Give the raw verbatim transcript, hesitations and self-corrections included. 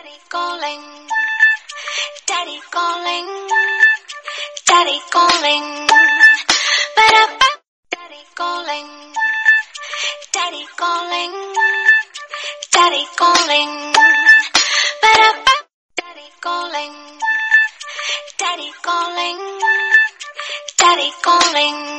calling, daddy calling, daddy calling, ba-da-ba. Daddy calling, daddy calling, daddy calling, ba-da-ba. Daddy calling, daddy calling, daddy calling.